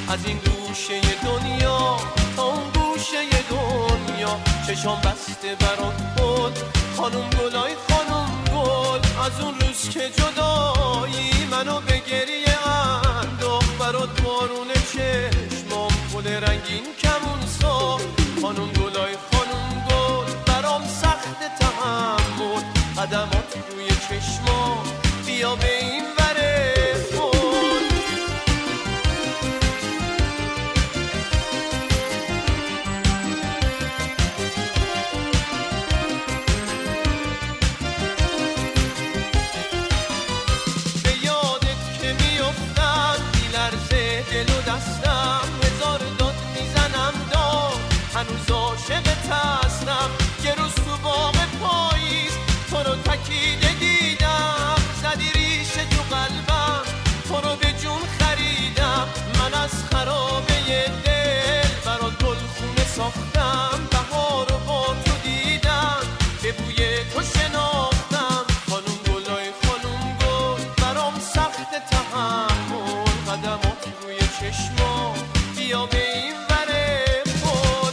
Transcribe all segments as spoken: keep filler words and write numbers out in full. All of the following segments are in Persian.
از این گوشه دنیا تا اون گوشه دنیا، چشام بسته برات بود خانم گلای خانم گل. از اون روز که جدایی منو به گریه انداخت، برات بارون چشمام گل رنگین کمون ساخت. خانم گلای خانم گل برام سخت تحمل، قدمات روی چشمام بیا به این وره پل. به یادت که میافتم میلرزه دل و دستم، هزار داد میزنم داد هنوز عاشقت هستم. یه روز تو باغ پاییز تو رو تکیده دیدم، زدی ریشه تو قلبم تو رو به جون خریدم. من از خرابه دل برات گلخونه ساختم، بهار رو با تو دیدم به بوی تو شناختم. خانم گلای خانم گل برام سخت تحمل، قدمات روی چشمام بیا به این وره پل.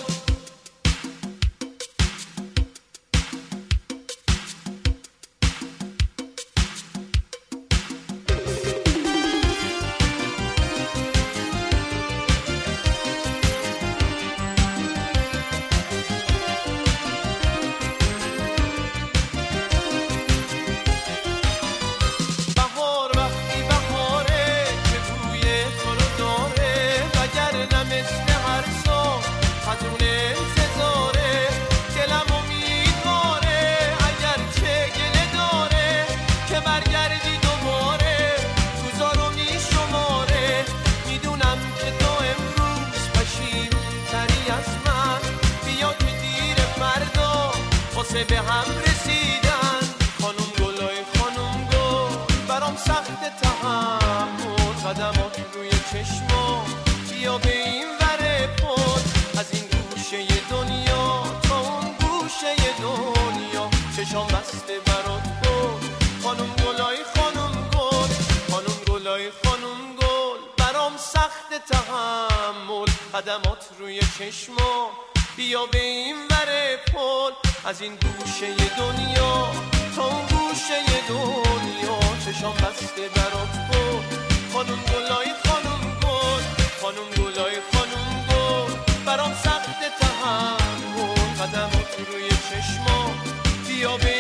بهار وقتی بهاره که بوی تو رو داره، وگرنه مثل هر سال خزون انتظاره. دلم امیدواره اگر چه گله داره که برگردی دوباره، روزا رو میشماره. میدونم که تو امروز پشیمون تری از من، بیا که دیر فردا واسه به هم رسیدن. خانم گلای خانم گل برام سخت تحمل، قدمات روی چشمام بیا به این وره پل. از این گوشه دنیا تا اون گوشه دنیا، چشام بسته برات بود خانم گلای خانم گل. خانم گلای خانم گل برام سخت تحمل، قدمات روی چشمام بیا به این وره پل. از این گوشه دنیا تا اون گوشه دنیا، چشام بسته برات بود خانم گلای خانم گل. خانم گلای خانم گل برام سخت تحمل، قدمات روی چشمام بیا به